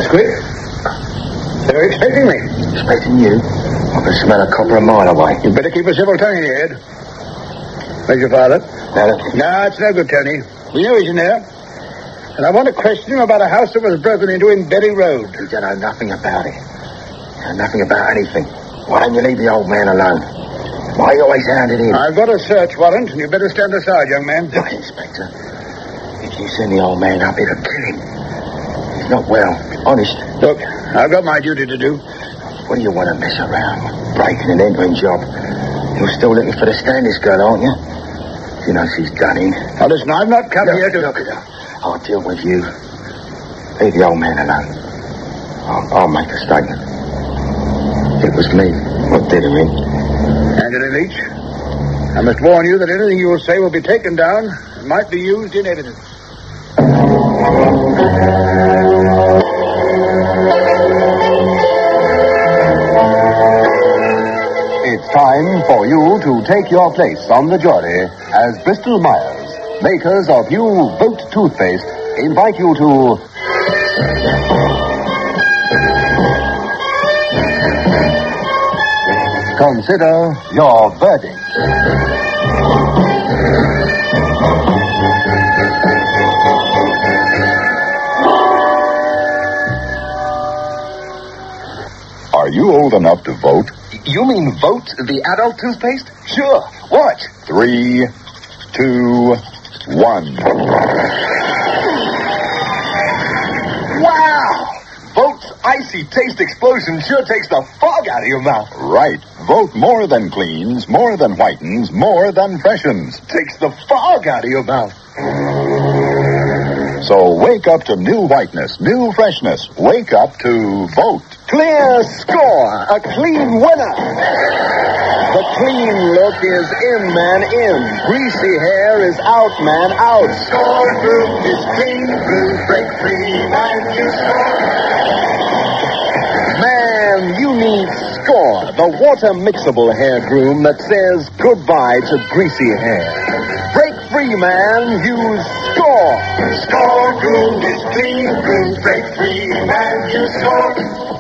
quick. They were expecting me. Expecting you? I can smell a copper a mile away. You'd better keep a civil tongue in your head. Where's your father? No, it's no good, Tony. We know he's in there. And I want to question him about a house that was broken into in Berry Road. You don't know nothing about it. You know nothing about anything. Why don't you leave the old man alone? Why are you always hounded in? I've got a search warrant, and you better stand aside, young man. Look, Inspector. If you send the old man up, it'll kill him. He's not well. Honest. Look, I've got my duty to do. What do you want to mess around? Breaking and entering job. You're still looking for the Standish girl, aren't you? You know she's done in. Now, listen, I've not come here to... Look at her. I'll deal with you. Leave the old man alone. I'll make a statement. It was me what did him in. Angela Leach, I must warn you that anything you will say will be taken down and might be used in evidence. It's time for you to take your place on the jury as Bristol Myers, makers of new Vote toothpaste, invite you to... Consider your verdict. Are you old enough to vote? You mean Vote, the adult toothpaste? Sure. Watch. 3, 2, 1. Wow! Vote's icy taste explosion sure takes the fog out of your mouth. Right. Vote more than cleans, more than whitens, more than freshens. Takes the fog out of your mouth. So wake up to new whiteness, new freshness. Wake up to Vote. Clear score. A clean winner. The clean look is in, man, in. Greasy hair is out, man, out. Score through is clean through. Break free and you score. Man, you need Score, the water mixable hair groom that says goodbye to greasy hair. Break free, man. Use Score. Score groom is clean groom. Break free and you score.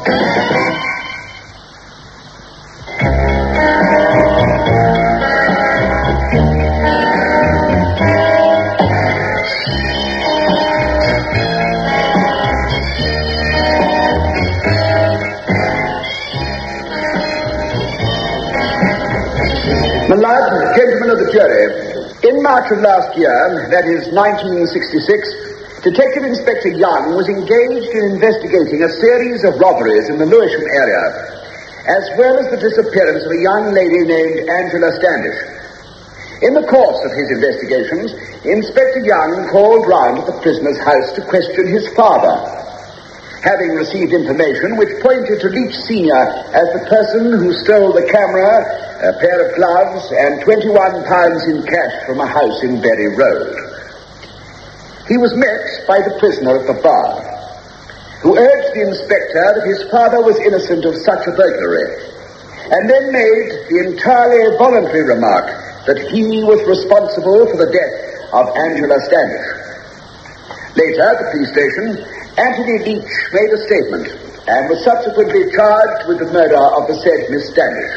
My lord, gentlemen of the jury, in March of last year, that is 1966, Detective Inspector Young was engaged in investigating a series of robberies in the Lewisham area, as well as the disappearance of a young lady named Angela Standish. In the course of his investigations, Inspector Young called round at the prisoner's house to question his father. Having received information which pointed to Leach Sr. as the person who stole the camera, a pair of gloves, and £21 in cash from a house in Berry Road, he was met by the prisoner at the bar, who urged the inspector that his father was innocent of such a burglary, and then made the entirely voluntary remark that he was responsible for the death of Angela Standish. Later, at the police station, Anthony Leach made a statement and was subsequently charged with the murder of the said Miss Standish.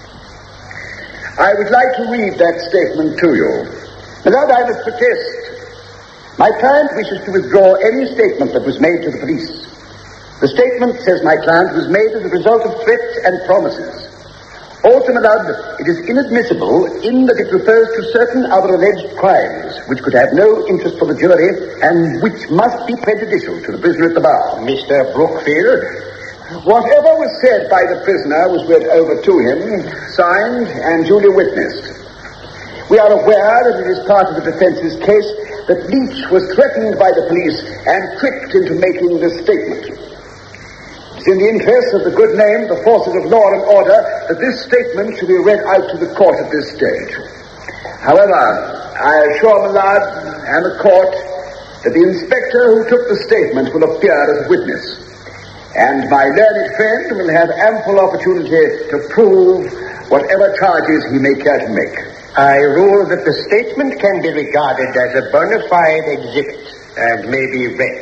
I would like to read that statement to you. My lord, I must protest. My client wishes to withdraw any statement that was made to the police. The statement, says my client, was made as a result of threats and promises. Also, my lord, it is inadmissible in that it refers to certain other alleged crimes which could have no interest for the jury and which must be prejudicial to the prisoner at the bar. Mr. Brookfield? Whatever was said by the prisoner was read over to him, signed, and duly witnessed. We are aware that it is part of the defense's case that Leach was threatened by the police and tricked into making this statement. It's in the interest of the good name, the forces of law and order, that this statement should be read out to the court at this stage. However, I assure my lord and the court that the inspector who took the statement will appear as a witness, and my learned friend will have ample opportunity to prove whatever charges he may care to make. I rule that the statement can be regarded as a bona fide exhibit and may be read.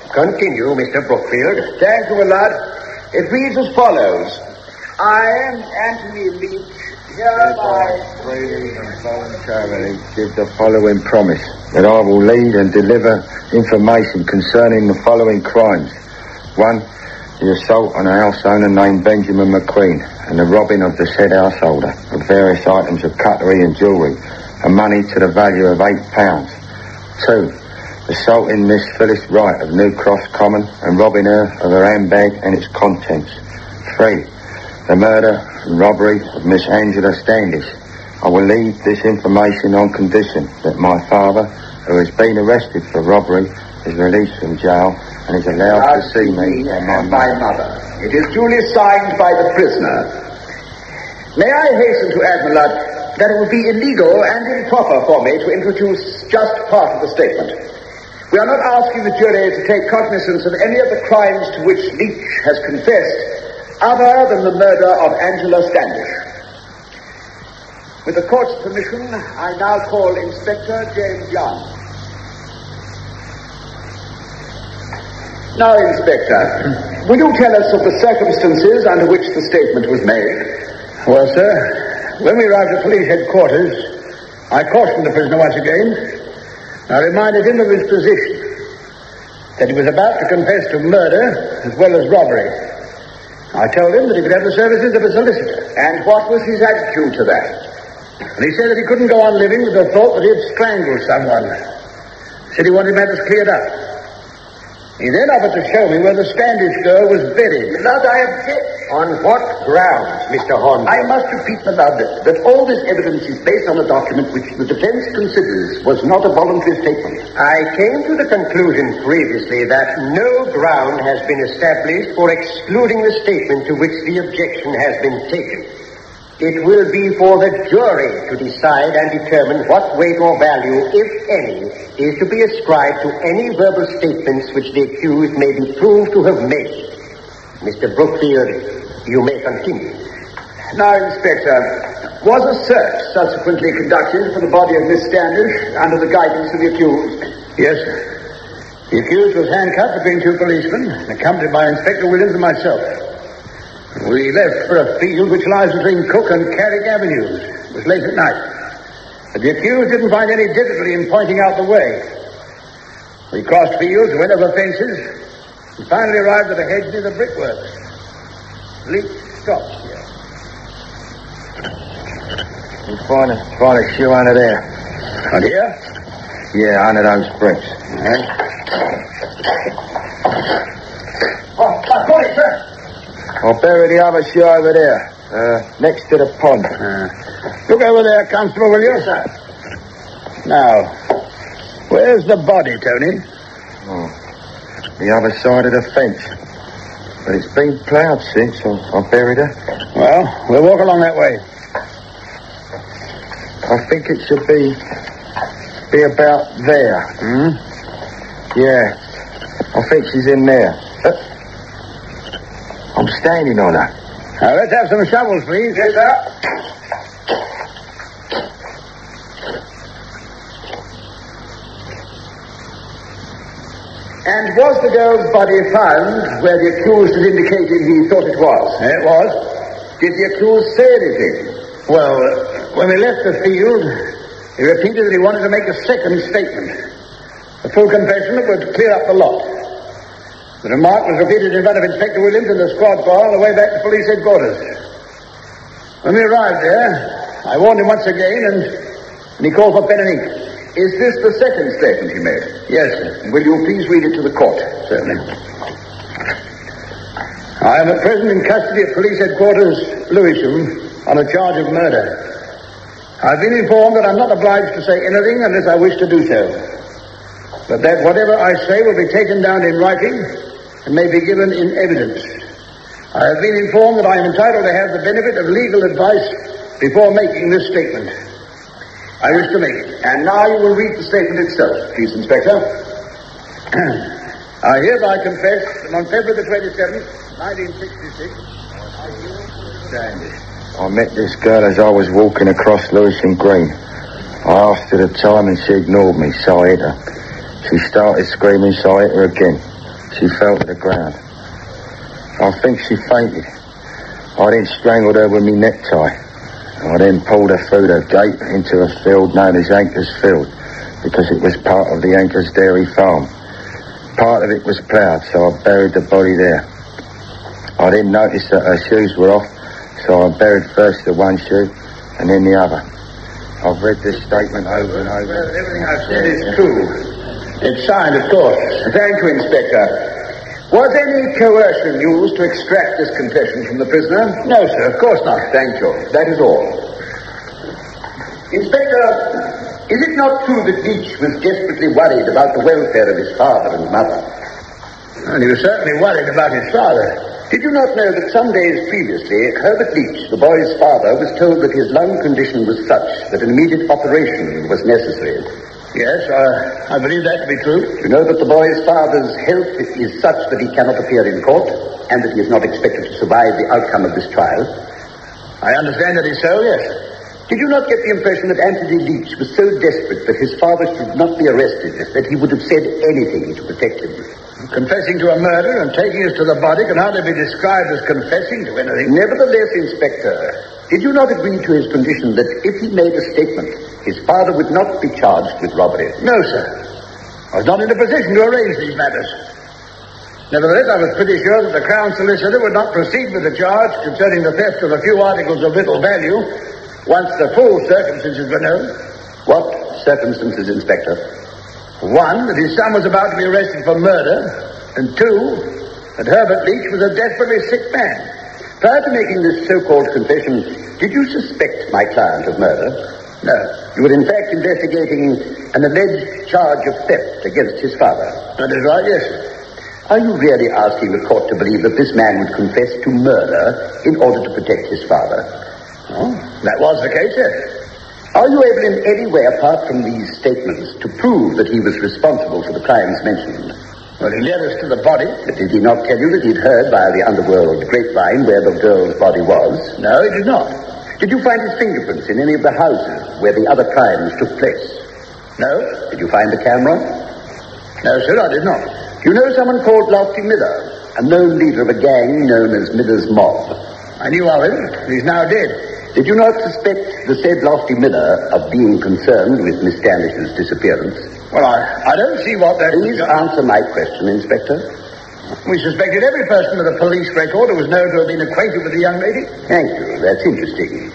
Continue, Mr. Brookfield. Thank you, my lord. It reads as follows. I, Anthony Leach, hereby freely and voluntarily give the following promise, that I will lead and deliver information concerning the following crimes. 1, the assault on a house owner named Benjamin McQueen and the robbing of the said householder of various items of cutlery and jewellery and money to the value of £8. 2, assaulting Miss Phyllis Wright of New Cross Common and robbing her of her handbag and its contents. 3, the murder and robbery of Miss Angela Standish. I will leave this information on condition that my father, who has been arrested for robbery, is released from jail and is allowed to see me and my mother. It is duly signed by the prisoner. May I hasten to add, my lord, that it would be illegal and improper for me to introduce just part of the statement. We are not asking the jury to take cognizance of any of the crimes to which Leach has confessed, other than the murder of Angela Standish. With the court's permission, I now call Inspector James Young. Now, Inspector, will you tell us of the circumstances under which the statement was made? Well, sir, when we arrived at police headquarters, I cautioned the prisoner once again. I reminded him of his position, that he was about to confess to murder as well as robbery. I told him that he could have the services of a solicitor. And what was his attitude to that? And he said that he couldn't go on living with the thought that he had strangled someone. Said he wanted matters cleared up. He then offered to show me where the Standish girl was buried. Lord, I object. On what grounds, Mr. Hornby? I must repeat, my lord, that all this evidence is based on a document which the defense considers was not a voluntary statement. I came to the conclusion previously that no ground has been established for excluding the statement to which the objection has been taken. It will be for the jury to decide and determine what weight or value, if any, is to be ascribed to any verbal statements which the accused may be proved to have made. Mr. Brookfield, you may continue. Now, Inspector, was a search subsequently conducted for the body of Miss Standish under the guidance of the accused? Yes, sir. The accused was handcuffed between two policemen, accompanied by Inspector Williams and myself. We left for a field which lies between Cook and Carrick Avenues. It was late at night. But the accused didn't find any difficulty in pointing out the way. We crossed fields, went over fences, and finally arrived at a hedge near the brickworks. Leach stopped here. You find a shoe under there. On here? Yeah, under those bricks. Oh, got it, sir. I'll bury the other shoe over there, next to the pond. Look over there, Constable, will you? Yes, sir. Now, where's the body, Tony? Oh, the other side of the fence. But it's been ploughed since I buried her. Well, we'll walk along that way. I think it should be about there. Yeah, I think she's in there. I'm standing on her. Now, let's have some shovels, please. Yes, sir. And was the girl's body found where the accused had indicated he thought it was? It was. Did the accused say anything? Well, when we left the field, he repeated that he wanted to make a second statement. A full confession that would clear up the lot. The remark was repeated in front of Inspector Williams in the squad car on the way back to police headquarters. When we arrived there, I warned him once again, and he called for pen and ink. Is this the second statement he made? Yes, sir. Will you please read it to the court? Certainly. I am at present in custody at police headquarters, Lewisham, on a charge of murder. I've been informed that I'm not obliged to say anything unless I wish to do so. But that whatever I say will be taken down in writing and may be given in evidence. I have been informed that I am entitled to have the benefit of legal advice before making this statement. I wish to make it. And now you will read the statement itself, please, Inspector. I hereby confess that on February the 27th, 1966, I met this girl as I was walking across Lewisham Green. I asked her the time and she ignored me, so I hit her. She started screaming, so I hit her again. She fell to the ground. I think she fainted. I then strangled her with my necktie. I then pulled her through the gate into a field known as Anchor's Field, because it was part of the Anchor's dairy farm. Part of it was ploughed, so I buried the body there. I then noticed that her shoes were off, so I buried first the one shoe and then the other. I've read this statement over and over. Well, everything I've said is true. It's signed, of course. Thank you, Inspector. Was any coercion used to extract this confession from the prisoner? No, sir, of course not. Thank you. That is all. Inspector, is it not true that Leach was desperately worried about the welfare of his father and mother? And he was certainly worried about his father. Did you not know that some days previously, Herbert Leach, the boy's father, was told that his lung condition was such that an immediate operation was necessary? Yes, I believe that to be true. You know that the boy's father's health is such that he cannot appear in court, and that he is not expected to survive the outcome of this trial? I understand that is so, yes. Did you not get the impression that Anthony Leach was so desperate that his father should not be arrested, that he would have said anything to protect him? Confessing to a murder and taking us to the body can hardly be described as confessing to anything. Nevertheless, Inspector, did you not agree to his condition that if he made a statement, his father would not be charged with robbery? No, sir. I was not in a position to arrange these matters. Nevertheless, I was pretty sure that the Crown Solicitor would not proceed with the charge concerning the theft of a few articles of little value once the full circumstances were known. What circumstances, Inspector? One, that his son was about to be arrested for murder, and two, that Herbert Leach was a desperately sick man. Prior to making this so-called confession, did you suspect my client of murder? No. You were in fact investigating an alleged charge of theft against his father. That is right, yes. Are you really asking the court to believe that this man would confess to murder in order to protect his father? Oh, that was the case, yes. Are you able in any way, apart from these statements, to prove that he was responsible for the crimes mentioned? Well, he led us to the body. But did he not tell you that he'd heard via the underworld grapevine where the girl's body was? No, he did not. Did you find his fingerprints in any of the houses where the other crimes took place? No. Did you find the camera? No, sir, I did not. You know someone called Lofty Miller, a known leader of a gang known as Miller's Mob? I knew of him. He's now dead. Did you not suspect the said Lofty Miller of being concerned with Miss Standish's disappearance? Well, I don't see what that... Please answer my question, Inspector. We suspected every person with a police record who was known to have been acquainted with the young lady. Thank you. That's interesting.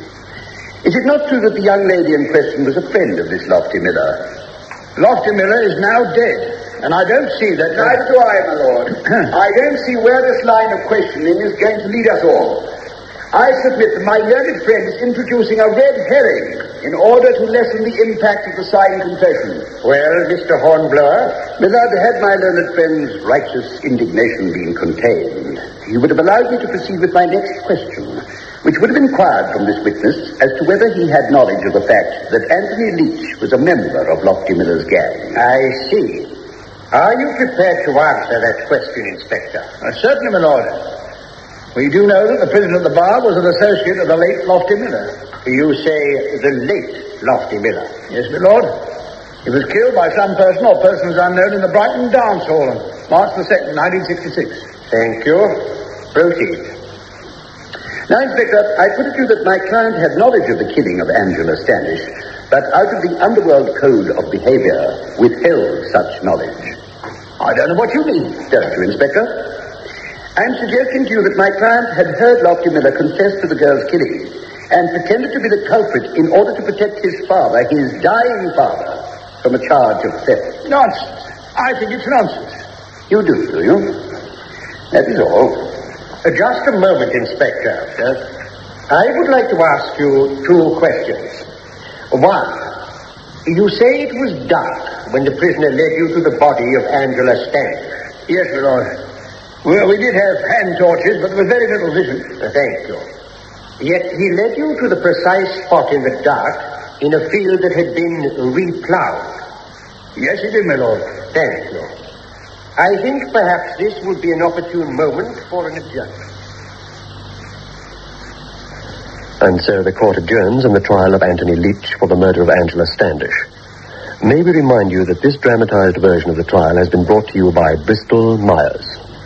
Is it not true that the young lady in question was a friend of this Lofty Miller? Lofty Miller is now dead, and I don't see that... Neither do I, my lord. I don't see where this line of questioning is going to lead us all. I submit that my learned friend is introducing a red herring in order to lessen the impact of the signed confession. Well, Mr. Hornblower? Without had my learned friend's righteous indignation been contained, he would have allowed me to proceed with my next question, which would have inquired from this witness as to whether he had knowledge of the fact that Anthony Leach was a member of Lofty Miller's gang. I see. Are you prepared to answer that question, Inspector? Certainly, my lord. We do know that the prisoner at the bar was an associate of the late Lofty Miller. You say the late Lofty Miller? Yes, my lord. He was killed by some person or persons unknown in the Brighton Dance Hall on March the 2nd, 1966. Thank you. Proceed. Now, Inspector, I put it to you that my client had knowledge of the killing of Angela Standish, but out of the underworld code of behavior withheld such knowledge. I don't know what you mean. Don't you, Inspector? I'm suggesting to you that my client had heard Lofty Miller confess to the girl's killing and pretended to be the culprit in order to protect his father, his dying father, from a charge of theft. Nonsense. I think it's nonsense. You do you? That is all. Just a moment, Inspector. Sir. I would like to ask you two questions. One, you say it was dark when the prisoner led you to the body of Angela Standish. Yes, my lord. Well, we did have hand torches, but there was very little vision. Thank you. Yet he led you to the precise spot in the dark in a field that had been replowed. Yes, he did, my lord. Thank you. I think perhaps this would be an opportune moment for an adjournment. And so the court adjourns in the trial of Anthony Leach for the murder of Angela Standish. may we remind you that this dramatized version of the trial has been brought to you by Bristol Myers.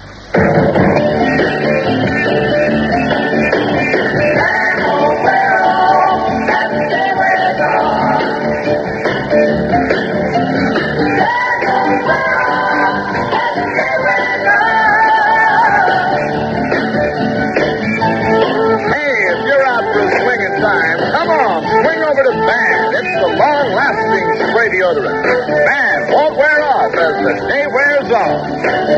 Man won't wear off as the day wears on.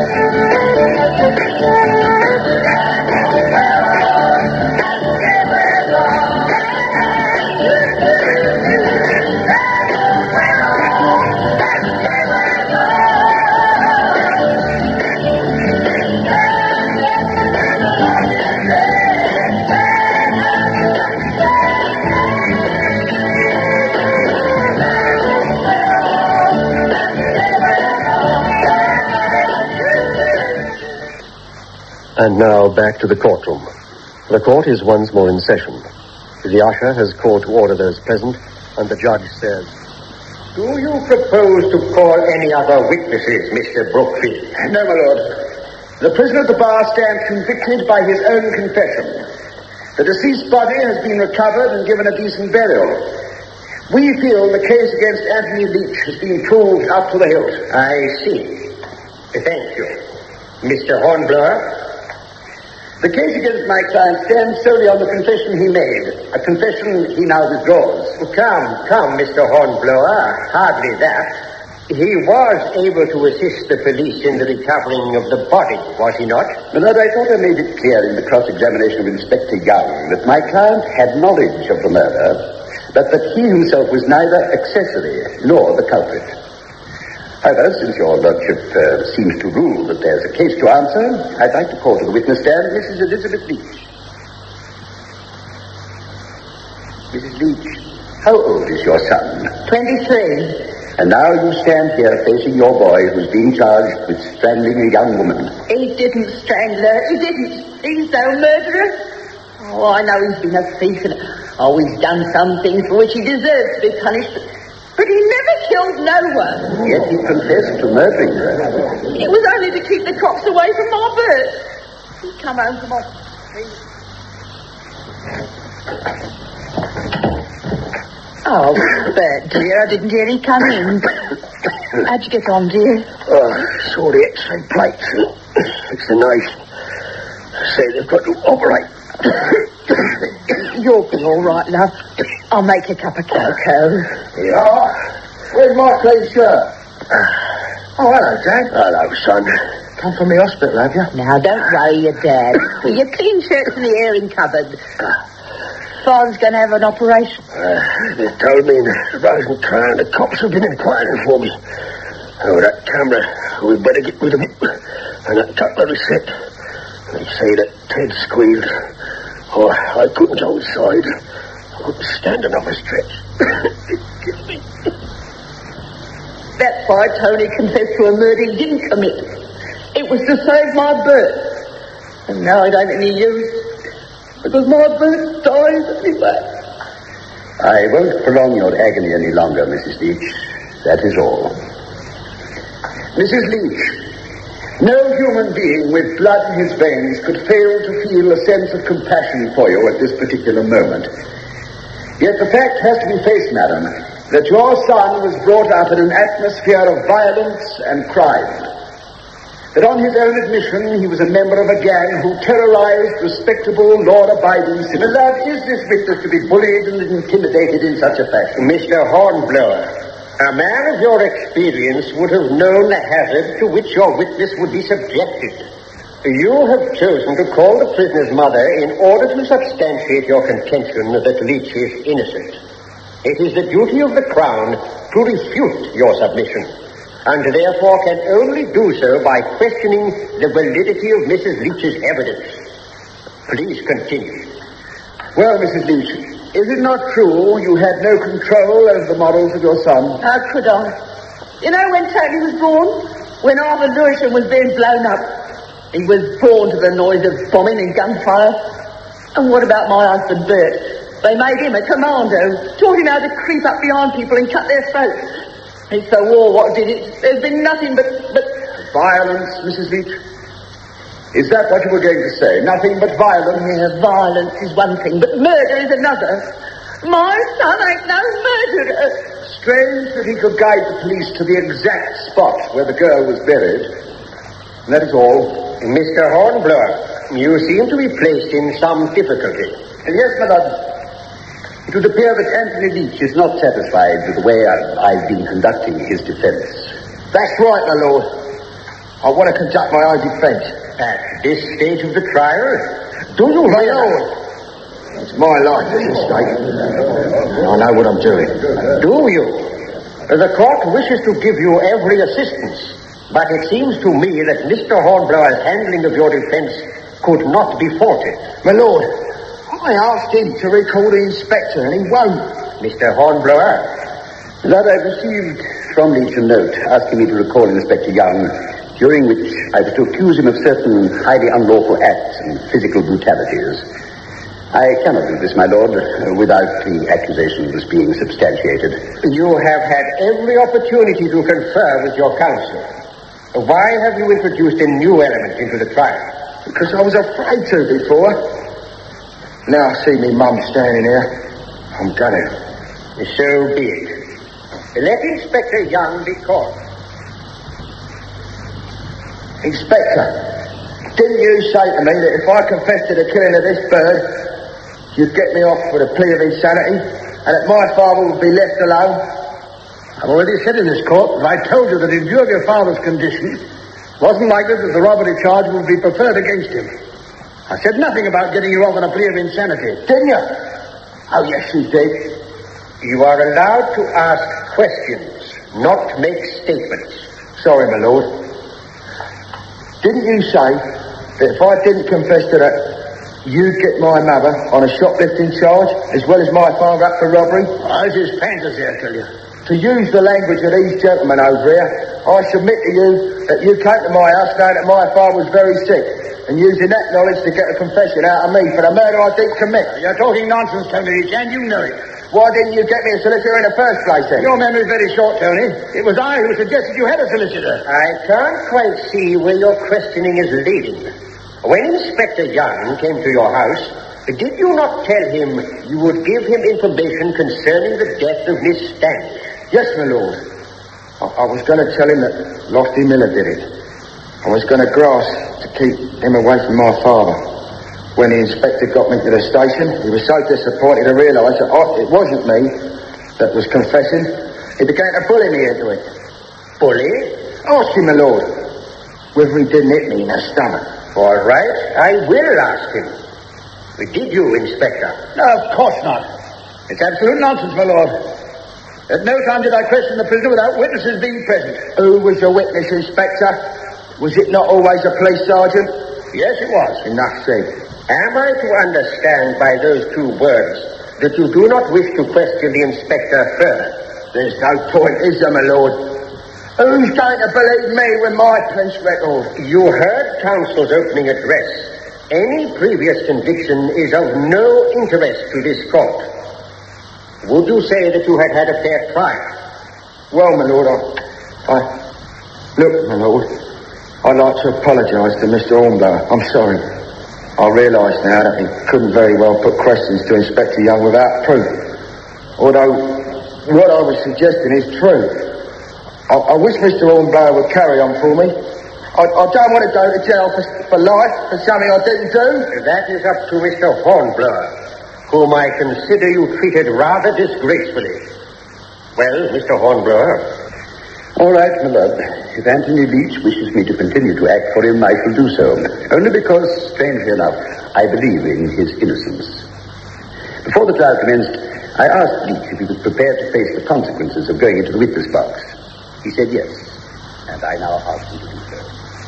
And now back to the courtroom. The court is once more in session. The usher has called to order those present, and the judge says, "Do you propose to call any other witnesses, Mr. Brookfield?" No, my lord. The prisoner at the bar stands convicted by his own confession. The deceased body has been recovered and given a decent burial. We feel the case against Anthony Leach has been proved up to the hilt. I see. Thank you. Mr. Hornblower? The case against my client stands solely on the confession he made, a confession he now withdraws. Come, Mr. Hornblower, hardly that. He was able to assist the police in the recovering of the body, was he not? My lord, I thought I made it clear in the cross-examination of Inspector Young that my client had knowledge of the murder, but that he himself was neither accessory nor the culprit. However, since your lordship seems to rule that there's a case to answer, I'd like to call to the witness stand Mrs. Elizabeth Leach. Mrs. Leach, how old is your son? 23. And now you stand here facing your boy who's being charged with strangling a young woman. He didn't strangle her. He didn't. He's no murderer. Oh, I know he's been a thief and always done some things for which he deserves to be punished. But he never killed no one. Yet he confessed to murdering her. It was only to keep the cops away from my bird. He come home from off. Oh, Bert, dear, I didn't hear he come in. How'd you get on, dear? Saw the X-ray plates. It's the knife. Say they've got to operate. You'll be all right, love. I'll make a cup of cocoa. Yeah. Where's my clean shirt? Oh, hello, Dad. Hello, son. Come from the hospital, have you? Now, don't worry your dad. Your clean shirt's in the airing cupboard. Father's going to have an operation. They told me in the Rosen car and the cops have been inquiring for me. Oh, that camera. We'd better get rid of it. And that cutlery set. They say that Ted squealed. Oh, I couldn't go inside. I couldn't stand another stretch. It killed me. That's why Tony confessed to a murder he didn't commit. It was to save my bird. And now it ain't any use. Because my bird dies anyway. I won't prolong your agony any longer, Mrs. Leach. That is all. Mrs. Leach, no human being with blood in his veins could fail to feel a sense of compassion for you at this particular moment. Yet the fact has to be faced, madam, that your son was brought up in an atmosphere of violence and crime. That on his own admission he was a member of a gang who terrorized respectable, law-abiding citizens. Love, is this witness to be bullied and intimidated in such a fashion? Mr. Hornblower, a man of your experience would have known the hazard to which your witness would be subjected. You have chosen to call the prisoner's mother in order to substantiate your contention that Leach is innocent. It is the duty of the Crown to refute your submission, and therefore can only do so by questioning the validity of Mrs. Leach's evidence. Please continue. Well, Mrs. Leach, is it not true you had no control over the morals of your son? How could I? You know when Tony was born? When Arthur Lewisham was being blown up. He was born to the noise of bombing and gunfire. And what about my husband, Bert? They made him a commando, taught him how to creep up behind people and cut their throats. It's the war what did it. There's been nothing but... Violence, Mrs. Leach? Is that what you were going to say? Nothing but violence? Yeah, violence is one thing, but murder is another. My son ain't no murderer. Strange that he could guide the police to the exact spot where the girl was buried. And that is all. Mr. Hornblower, you seem to be placed in some difficulty. Yes, my lord. It would appear that Anthony Leach is not satisfied with the way I've been conducting his defense. That's right, my lord. I want to conduct my own defense. At this stage of the trial? Do you, my lord? It's my life, this is stake. I know what I'm doing. Do you? The court wishes to give you every assistance, but it seems to me that Mr. Hornblower's handling of your defense could not be faulted. My lord, I asked him to recall the inspector, and he won't. Mr. Hornblower? That I received from Leach a note asking me to recall Inspector Young, during which I was to accuse him of certain highly unlawful acts and physical brutalities. I cannot do this, my lord, without the accusations being substantiated. You have had every opportunity to confer with your counsel. Why have you introduced a new element into the trial? Because I was afraid to before. Now I see me mum standing here. I'm gonna. So be it. Let Inspector Young be called. Inspector, didn't you say to me that if I confessed to the killing of this bird, you'd get me off with a plea of insanity, and that my father would be left alone? I've already said in this court that I told you that in view of your father's condition, it wasn't likely that the robbery charge would be preferred against him. I said nothing about getting you off on a plea of insanity. Didn't you? Oh, yes, you did. You are allowed to ask questions, not make statements. Sorry, my lord. Didn't you say that if I didn't confess to that, you'd get my mother on a shoplifting charge, as well as my father up for robbery? Oh, this is fantasy, I tell you. To use the language of these gentlemen over here, I submit to you that you came to my house knowing that my father was very sick, and using that knowledge to get a confession out of me for the murder I didn't commit. You're talking nonsense, Tony Leach, and you know it. Why didn't you get me a solicitor in the first place, then? Your memory's very short, Tony. It was I who suggested you had a solicitor. I can't quite see where your questioning is leading. When Inspector Young came to your house, did you not tell him you would give him information concerning the death of Miss Standish? Yes, my lord. I was going to tell him that Lofty Miller did it. I was going to grasp to keep him away from my father. When the inspector got me to the station, he was so disappointed to realise that it wasn't me that was confessing. He began to bully me into it. Bully? Ask him, my lord, whether he didn't hit me in the stomach. All right, I will ask him. Did you, Inspector? No, of course not. It's absolute nonsense, my lord. At no time did I question the prisoner without witnesses being present. Who was the witness, Inspector? Was it not always a police sergeant? Yes, it was. Enough said. Am I to understand by those two words that you do not wish to question the inspector further? There's no point, is there, my lord? Who's going to believe me with my police record? You heard counsel's opening address. Any previous conviction is of no interest to this court. Would you say that you had a fair trial? Well, my lord, Look, my lord, I'd like to apologise to Mr. Hornblower. I'm sorry. I realise now that he couldn't very well put questions to Inspector Young without proof. Although what I was suggesting is true. I wish Mr. Hornblower would carry on for me. I don't want to go to jail for life for something I didn't do. That is up to Mr. Hornblower, whom I consider you treated rather disgracefully. Well, Mr. Hornblower? All right, my lord. If Anthony Leach wishes me to continue to act for him, I shall do so. Only because, strangely enough, I believe in his innocence. Before the trial commenced, I asked Leach if he was prepared to face the consequences of going into the witness box. He said yes, and I now ask him to do so.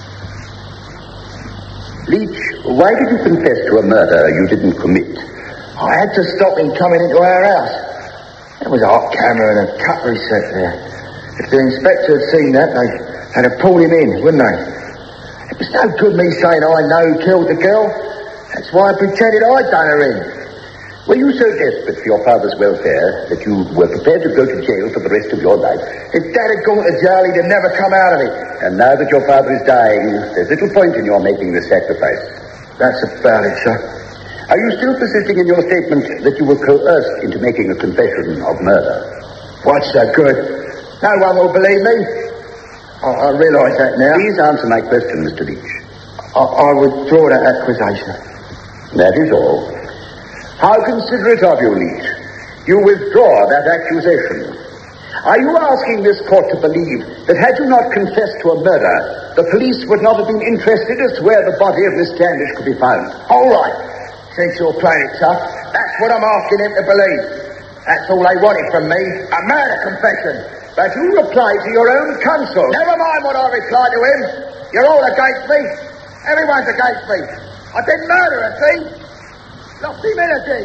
Leach, why did you confess to a murder you didn't commit? I had to stop him coming into our house. There was a hot camera and a cutlery set there. If the inspector had seen that, they'd have pulled him in, wouldn't they? It was no good me saying I know who killed the girl. That's why I pretended I'd done her in. Were you so desperate for your father's welfare that you were prepared to go to jail for the rest of your life? If Dad had gone to jail, he'd have never come out of it. And now that your father is dying, there's little point in your making the sacrifice. That's about it, sir. Are you still persisting in your statement that you were coerced into making a confession of murder? What's so good? No one will believe me. I realise that now. Please answer my question, Mr. Leach. I withdraw that accusation. That is all. How considerate of you, Leach. You withdraw that accusation. Are you asking this court to believe that had you not confessed to a murder, the police would not have been interested as to where the body of Miss Standish could be found? All right. Since you're playing it tough, that's what I'm asking him to believe. That's all they wanted from me, a murder confession. But you replied to your own counsel. Never mind what I replied to him. You're all against me. Everyone's against me. I didn't murder her, see? Lost him in a dig.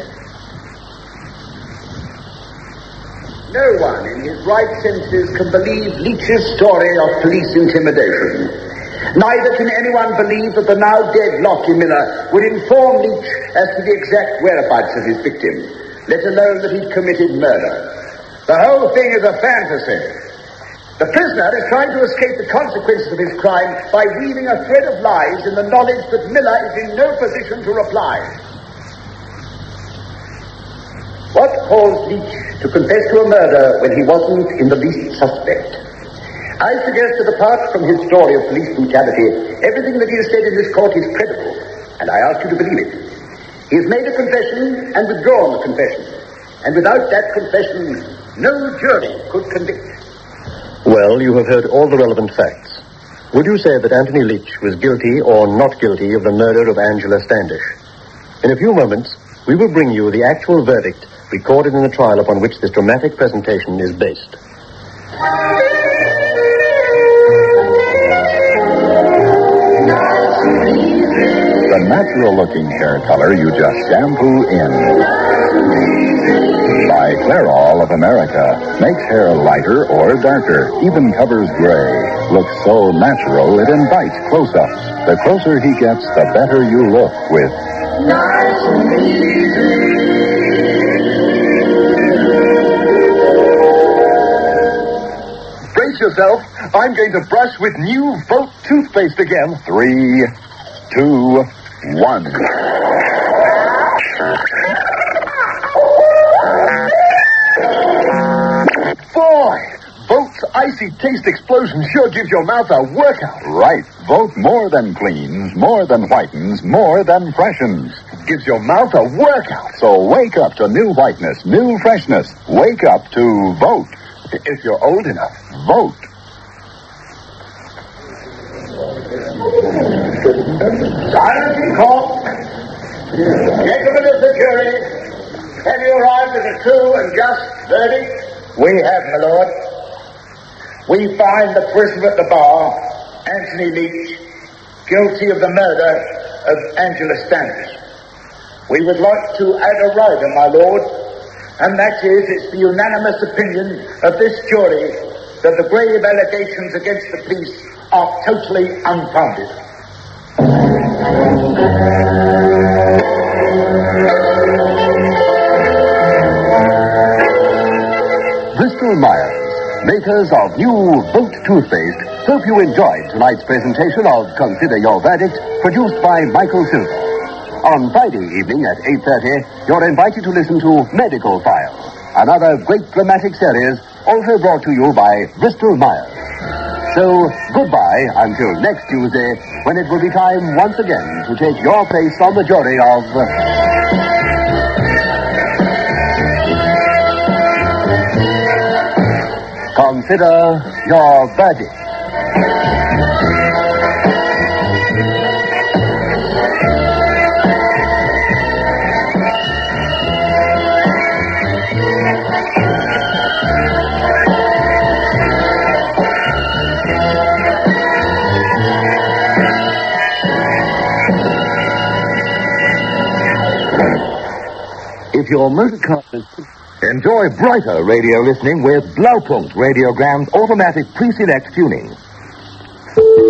No one in his right senses can believe Leach's story of police intimidation. Neither can anyone believe that the now dead Lockie Miller would inform Leach as to the exact whereabouts of his victim, let alone that he'd committed murder. The whole thing is a fantasy. The prisoner is trying to escape the consequences of his crime by weaving a thread of lies in the knowledge that Miller is in no position to reply. What caused Leach to confess to a murder when he wasn't in the least suspect? I suggest that apart from his story of police brutality, everything that he has said in this court is credible, and I ask you to believe it. He has made a confession and withdrawn the confession, and without that confession, no jury could convict. Well, you have heard all the relevant facts. Would you say that Anthony Leach was guilty or not guilty of the murder of Angela Standish? In a few moments, we will bring you the actual verdict recorded in the trial upon which this dramatic presentation is based. The natural-looking hair color you just shampoo in. By Clairol of America. Makes hair lighter or darker. Even covers gray. Looks so natural it invites close-ups. The closer he gets, the better you look with Nice and Easy. Brace yourself. I'm going to brush with new Volt toothpaste again. 3, 2, 1. Boy, Volt's icy taste explosion sure gives your mouth a workout. Right. Volt more than cleans, more than whitens, more than freshens. Gives your mouth a workout. So wake up to new whiteness, new freshness. Wake up to Volt. If you're old enough. Volt. Silence in court. Gentlemen of the jury, have you arrived at a true and just verdict? We have, my lord. We find the prisoner at the bar, Anthony Leach, guilty of the murder of Angela Standish. We would like to add a rider, my lord, and that is, it's the unanimous opinion of this jury that the grave allegations against the police are totally unfounded. Bristol Myers, makers of new Volt toothpaste, hope you enjoyed tonight's presentation of Consider Your Verdict, produced by Michael Silver. On Friday evening at 8:30, you're invited to listen to Medical File, another great dramatic series also brought to you by Bristol Myers. So, goodbye until next Tuesday, when it will be time once again to take your place on the jury of... Consider Your Verdict. If your motor car is... Enjoy brighter radio listening with Blaupunkt Radiogram's automatic pre-select tuning.